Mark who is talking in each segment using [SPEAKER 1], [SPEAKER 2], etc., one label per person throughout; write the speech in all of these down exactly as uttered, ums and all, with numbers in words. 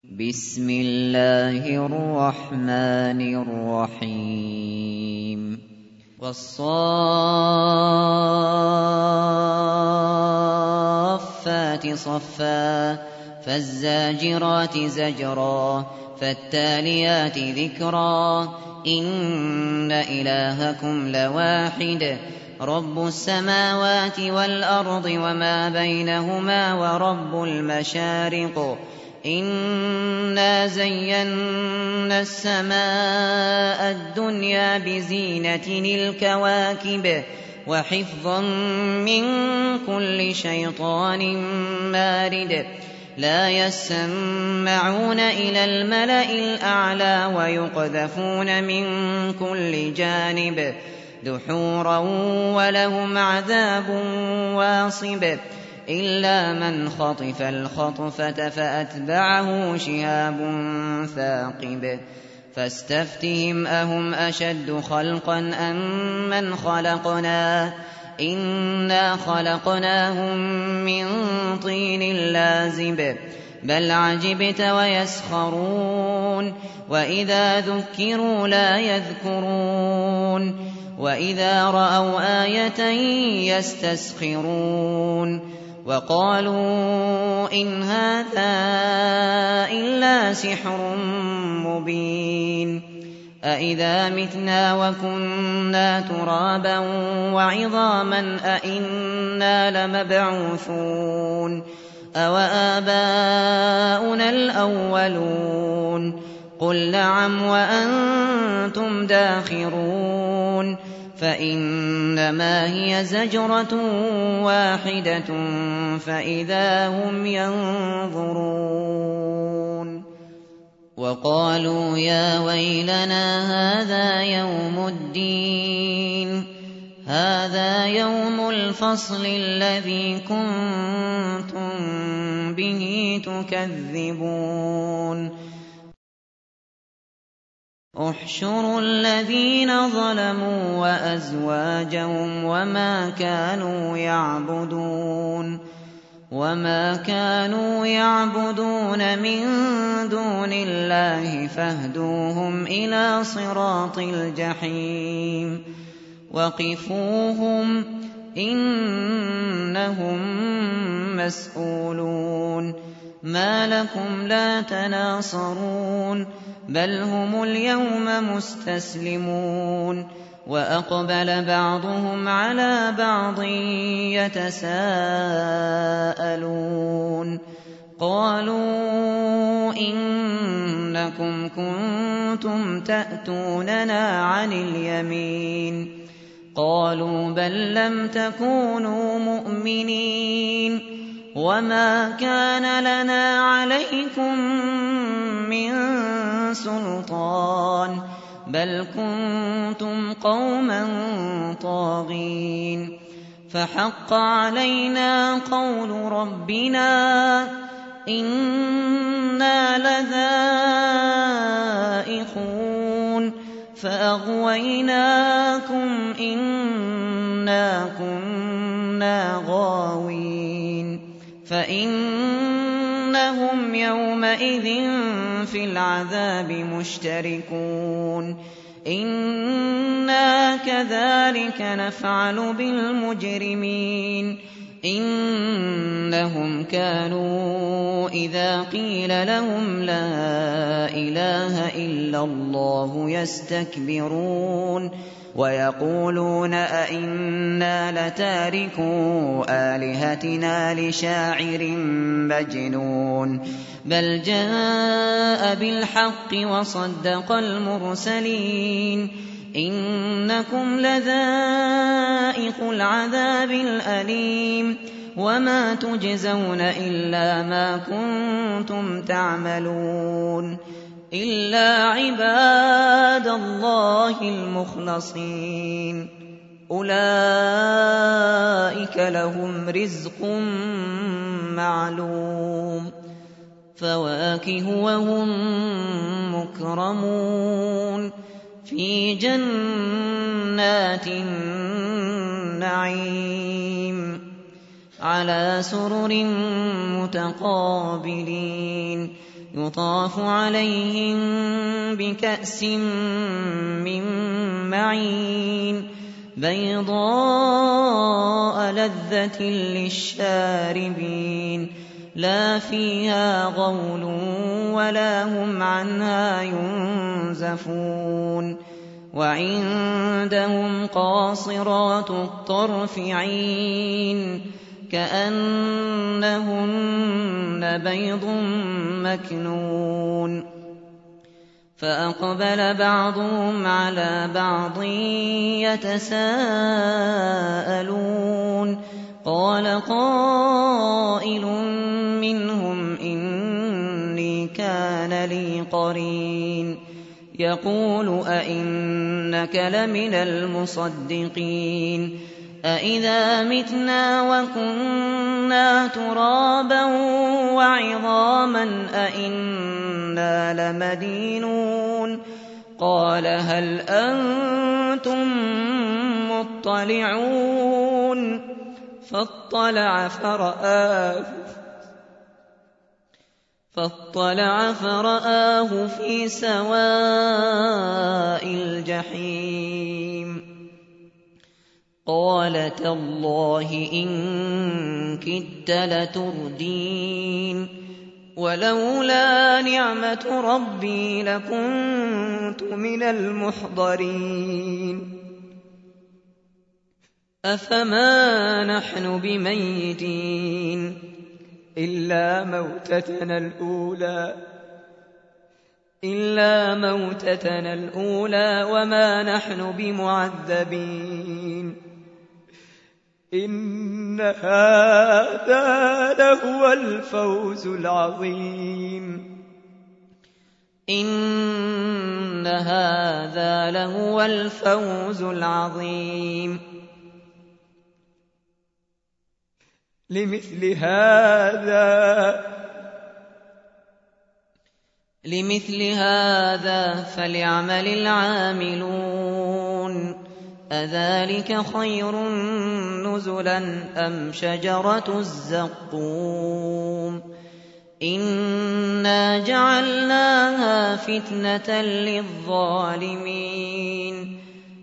[SPEAKER 1] بسم الله الرحمن الرحيم والصافات صفا فالزاجرات زجرا فالتاليات ذكرا إن إلهكم لواحد رب السماوات والأرض وما بينهما ورب المشارق إنا زينا السماء الدنيا بزينة الكواكب وحفظا من كل شيطان مارد لا يسمعون إلى الملأ الأعلى ويقذفون من كل جانب دحورا ولهم عذاب واصب إلا من خطف الخطفة فأتبعه شهاب ثاقب فاستفتهم أهم أشد خلقا أم من خلقنا إنا خلقناهم من طين لازب بل عجبت ويسخرون وإذا ذكروا لا يذكرون وإذا رأوا آية يستسخرون وقالوا إن هذا إلا سحر مبين أإذا متنا وكنا ترابا وعظاما أإنا لمبعوثون أوآباؤنا الأولون قل نعم وأنتم داخرون فإنما هي زجرة واحدة فإذا هم ينظرون وقالوا يا ويلنا هذا يوم الدين هذا يوم الفصل الذي كنتم به تكذبون احشروا الذين ظلموا وأزواجهم وما كانوا يعبدون وما كانوا يعبدون من دون الله فاهدوهم إلى صراط الجحيم وقفوهم إنهم مسؤولون ما لكم لا تناصرون بل هم اليوم مستسلمون وأقبل بعضهم على بعض يتساءلون قالوا إنكم كنتم تأتوننا عن اليمين قالوا بل لم تكونوا مؤمنين وما كان لنا عليكم من سلطان بل كنتم قوما طاغين فحق علينا قول ربنا إنا لذائقون فأغويناكم إنا كنا غاوين فإنهم يومئذ في العذاب مشتركون إنا كذلك نفعل بالمجرمين إنهم كانوا إذا قيل لهم لا إله إلا الله يستكبرون ويقولون أئنا لتاركو آلهتنا لشاعر مجنون بل جاء بالحق وصدق المرسلين إنكم لذائق العذاب الأليم وما تجزون إلا ما كنتم تعملون إلا عباد الله المخلصين أولئك لهم رزق معلوم فواكه وهم مكرمون في جنات النعيم على سرر متقابلين يطاف عليهم بكأس من معين بيضاء لذة للشاربين لا فيها غول ولا هم عنها ينزفون وعندهم قاصرات الطرف عين كأنهن بيض مكنون فأقبل بعضهم على بعض يتساءلون قال قائل منهم إني كان لي قرين يقول أئنك لمن المصدقين أئذا متنا وكنا ترابا وعظاما أئنا لمدينون قال هل أنتم مطلعون فاطلع فرآه فاطلع فرآه في سواء الجحيم قال تالله إن كدت لتردين ولولا نعمة ربي لكنت من المحضرين أفما نحن بميتين إلا موتتنا الأولى إلا موتتنا الأولى وما نحن بمعذبين إن هذا لهو الفوز العظيم إن هذا لهو الفوز العظيم لمثل هذا لمثل هذا فليعمل العاملون أذلك خير نزلا أم شجرة الزقوم إنا جعلناها فتنة للظالمين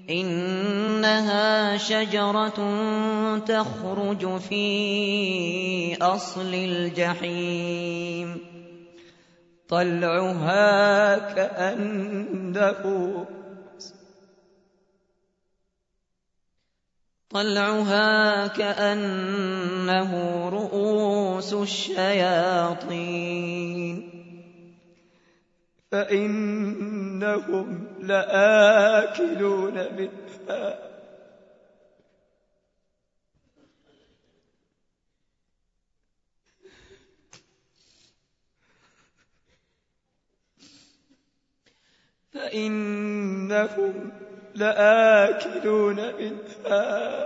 [SPEAKER 1] إنها شجرة تخرج في أصل الجحيم طلعها كأنه طلعها كأنه رؤوس الشياطين فإنهم لآكلون منها فإنهم لآكلون منها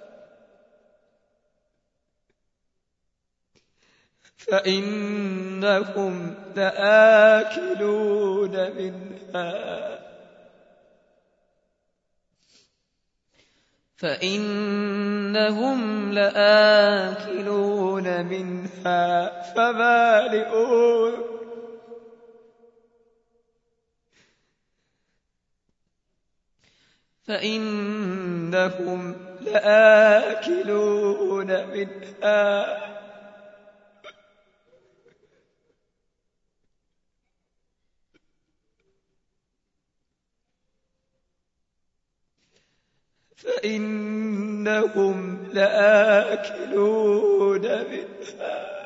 [SPEAKER 1] فإنهم لآكلون منها فإنهم لآكلون منها فمالئون فإنهم لآكلون منها فإنهم لآكلون منها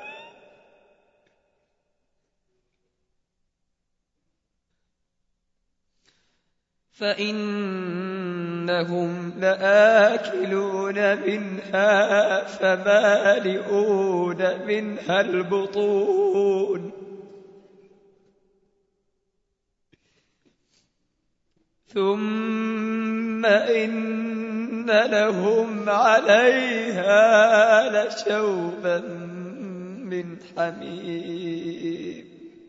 [SPEAKER 1] فإنهم لآكلون منها فمالئون منها البطون ثم إن لهم عليها لشوبا من حميم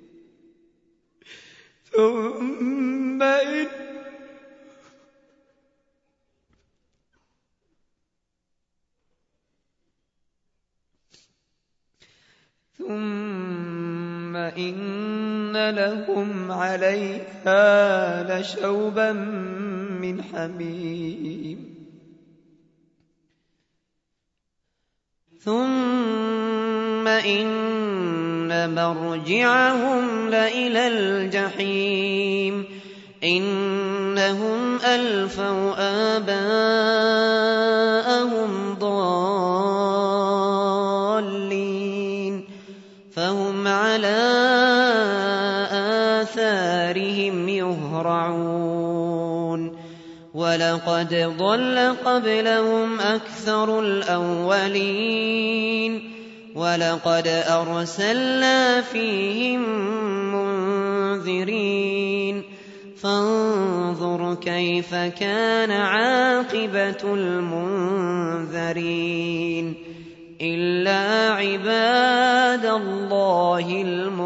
[SPEAKER 1] ثم إن ثم إن لهم عليها لشوبا من حميم
[SPEAKER 2] ثم إن مرجعهم لإلى الجحيم إنهم ألفوا آباءهم ضالين فهم على آثارهم يهرعون ولقد ضل قبلهم أكثر الأولين ولقد أرسلنا فيهم منذرين فانظر كيف كان عاقبة المنذرين إلا عباد الله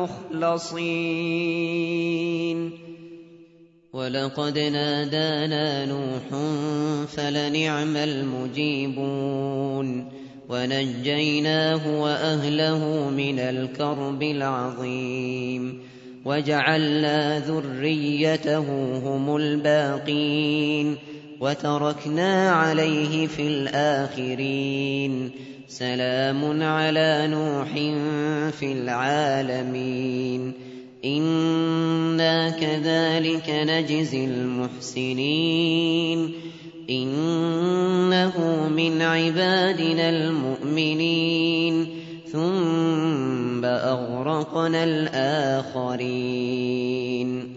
[SPEAKER 2] المخلصين ولقد نادانا نوح فلنعم المجيبون ونجيناه وأهله من الكرب العظيم وجعلنا ذريته هم الباقين وتركنا عليه في الآخرين سلام على نوح في العالمين إنا كذلك نجزي المحسنين إنه من عبادنا المؤمنين ثم أغرقنا الآخرين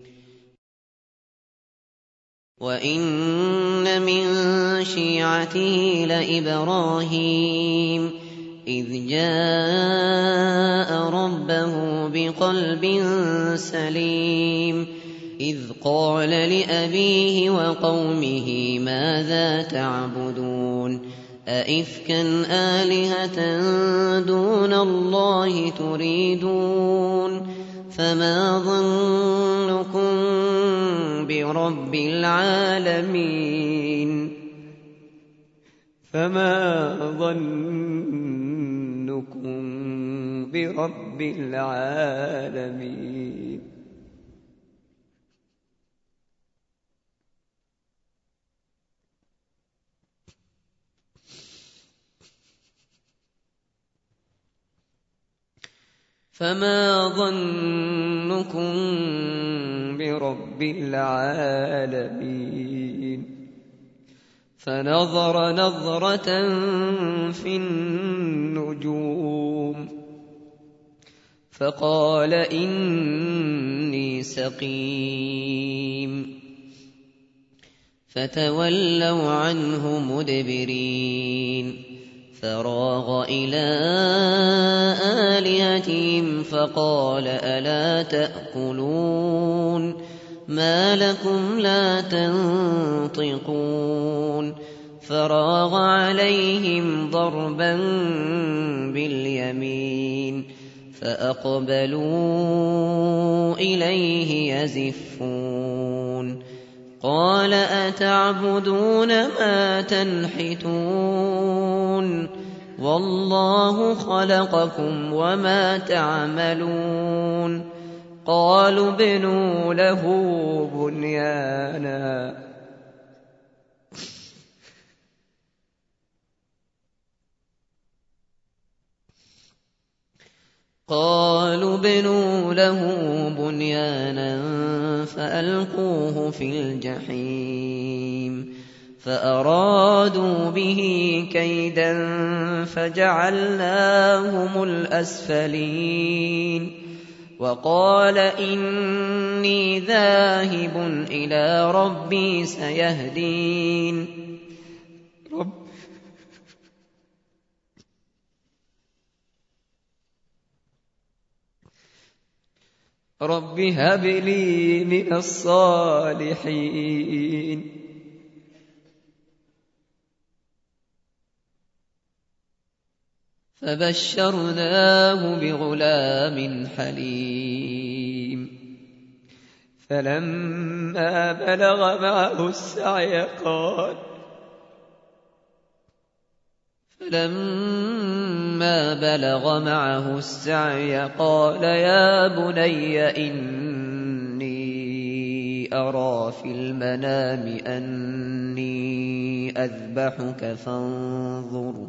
[SPEAKER 2] وإن من شيعته لإبراهيم إذ جاء ربه بقلب سليم إذ قال لأبيه وقومه ماذا تعبدون أئفكا آلهة دون الله تريدون فما ظنكم برب العالمين
[SPEAKER 1] فما ظنكم برب العالمين فما ظنكم برب العالمين فنظر نظرة في النجوم فقال إني سقيم فتولوا عنه مدبرين فراغ إلى آلهتهم فقال ألا تأكلون ما لكم لا تنطقون فراغ عليهم ضربا باليمين فأقبلوا إليه يزفون قال أتعبدون ما تنحتون والله خلقكم وما تعملون قالوا ابنوا له بنيانا قالوا ابنوا له بنيانا فألقوه في الجحيم فأرادوا به كيدا فجعلناهم الأسفلين وقال إني ذاهب إلى ربي سيهدين رب رب هب لي من الصالحين فبشرناه بغلام حليم فلما بلغ معه السعي قال فلما بلغ معه السعي قال يا بني إني أرى في المنام أني أذبحك فانظر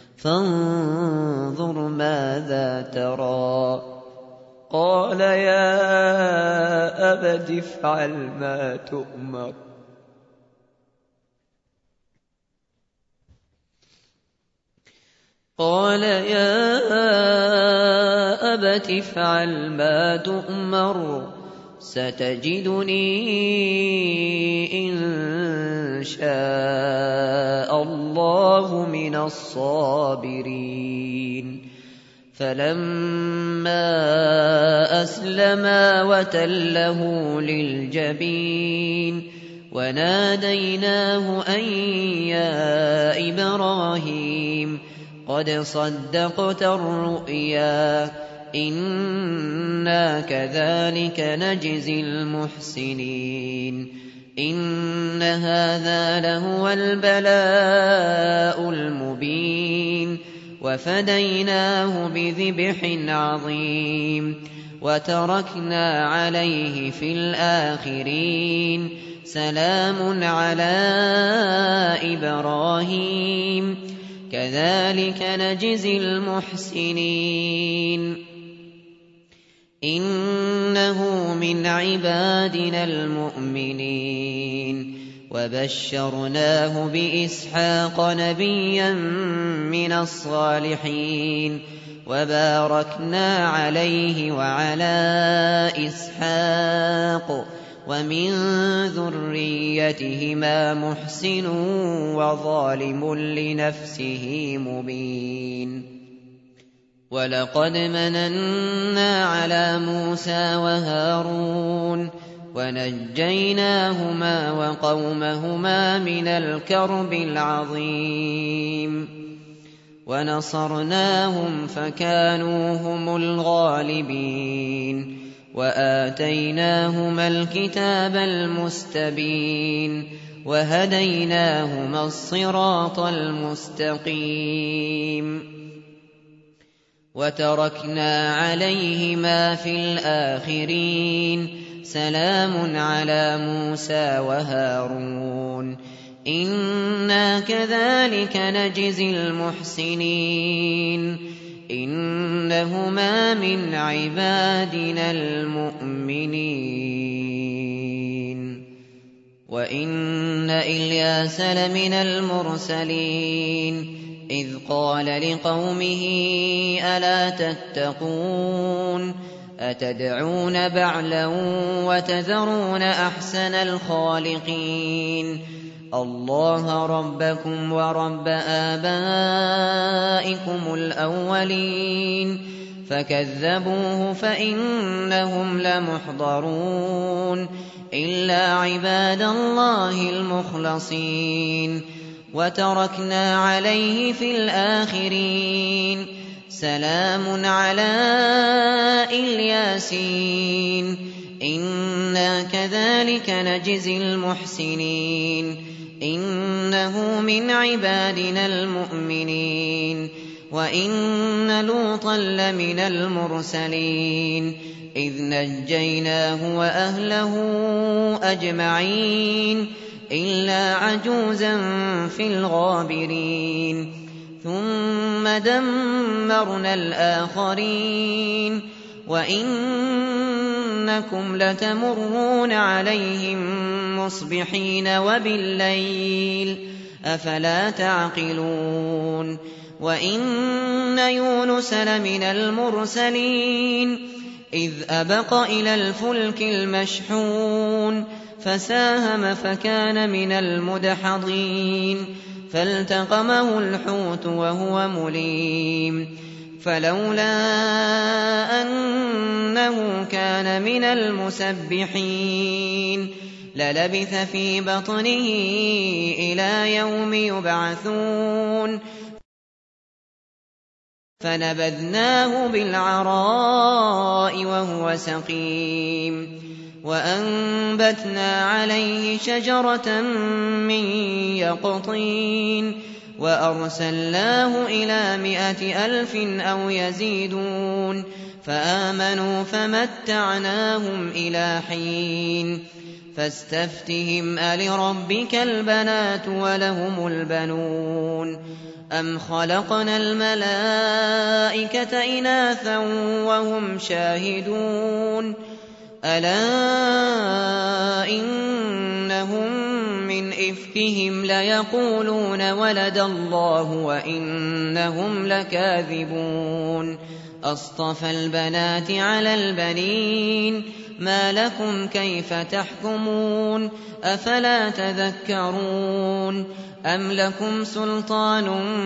[SPEAKER 1] فانظر ماذا ترى. قال يا أبت افعل ما تؤمر قال يا أبت افعل ما تؤمر ستجدني إن شاء الله من الصابرين. فلما أسلما وتله للجبين وناديناه أن يا إبراهيم قد صدقت الرؤيا إنا كذلك نجزي المحسنين إن هذا لهو البلاء المبين وفديناه بذبح عظيم وتركنا عليه في الآخرين سلام على إبراهيم كذلك نجزي المحسنين إنه من عبادنا المؤمنين وبشرناه بإسحاق نبيا من الصالحين وباركنا عليه وعلى إسحاق ومن ذريتهما محسن وظالم لنفسه مبين. ولقد مننا على موسى وهارون ونجيناهما وقومهما من الكرب العظيم ونصرناهم فكانوا هم الغالبين وآتيناهما الكتاب المستبين وهديناهما الصراط المستقيم وتركنا عليهما في الآخرين سلام على موسى وهارون إنا كذلك نجزي المحسنين إنهما من عبادنا المؤمنين. وإن إلياس لمن المرسلين إذ قال لقومه ألا تتقون أتدعون بعلا وتذرون أحسن الخالقين الله ربكم ورب آبائكم الأولين فكذبوه فإنهم لمحضرون إلا عباد الله المخلصين وتركنا عليه في الآخرين سلام على الياسين إنا كذلك نجزي المحسنين إنه من عبادنا المؤمنين. وإن لوطا لمن المرسلين إذ نجيناه وأهله أجمعين إلا عجوزا في الغابرين ثم دمرنا الآخرين وإنكم لتمرون عليهم مصبحين وبالليل أفلا تعقلون. وإن يونس لمن المرسلين إذ أبق إلى الفلك المشحون فساهم فكان من المدحضين فالتقمه الحوت وهو مليم فلولا أنه كان من المسبحين للبث في بطنه إلى يوم يبعثون فنبذناه بالعراء وهو سقيم وأنبتنا عليه شجرة من يقطين وأرسلناه إلى مائة ألف أو يزيدون فآمنوا فمتعناهم إلى حين فاستفتهم ألربك البنات ولهم البنون أم خلقنا الملائكة إناثا وهم شاهدون ألا إنهم من إفكهم ليقولون ولد الله وإنهم لكاذبون أصطفى البنات على البنين ما لكم كيف تحكمون أفلا تذكرون أم لكم سلطان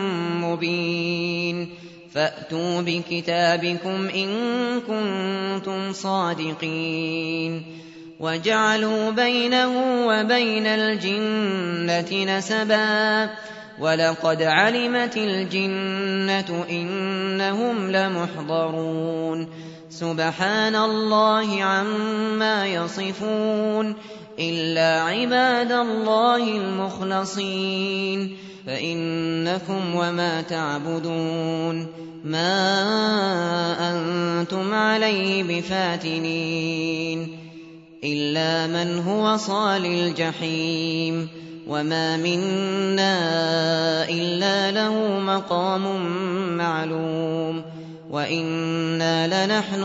[SPEAKER 1] مبين فأتوا بكتابكم إن كنتم صادقين وجعلوا بينه وبين الجنة نسبا ولقد علمت الجنة إنهم لمحضرون سبحان الله عما يصفون إلا عباد الله المخلصين فإنكم وما تعبدون ما أنتم عليه بفاتنين إلا من هو صال الجحيم وما منا إلا له مقام معلوم وإنا لنحن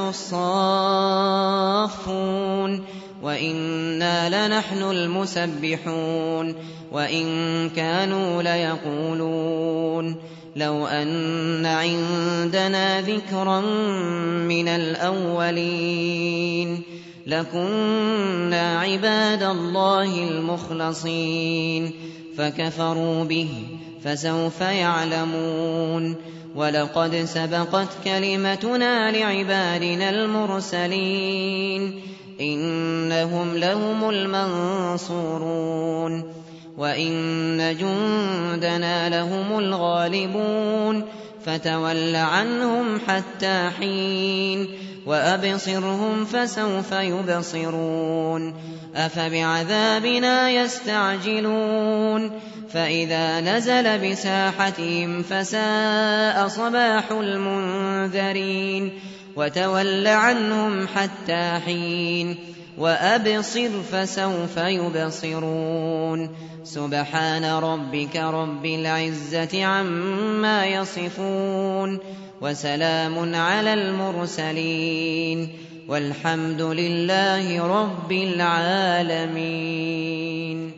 [SPEAKER 1] الصافون وإنا لنحن المسبحون وإن كانوا ليقولون لو أن عندنا ذكرا من الأولين لكنا عباد الله المخلصين فكفروا به فسوف يعلمون ولقد سبقت كلمتنا لعبادنا المرسلين إنهم لهم المنصورون وإن جندنا لهم الغالبون فتول عنهم حتى حين وأبصرهم فسوف يبصرون أفبعذابنا يستعجلون فإذا نزل بساحتهم فساء صباح المنذرين وتول عنهم حتى حين وأبصر فسوف يبصرون سبحان ربك رب العزة عما يصفون وسلام على المرسلين والحمد لله رب العالمين.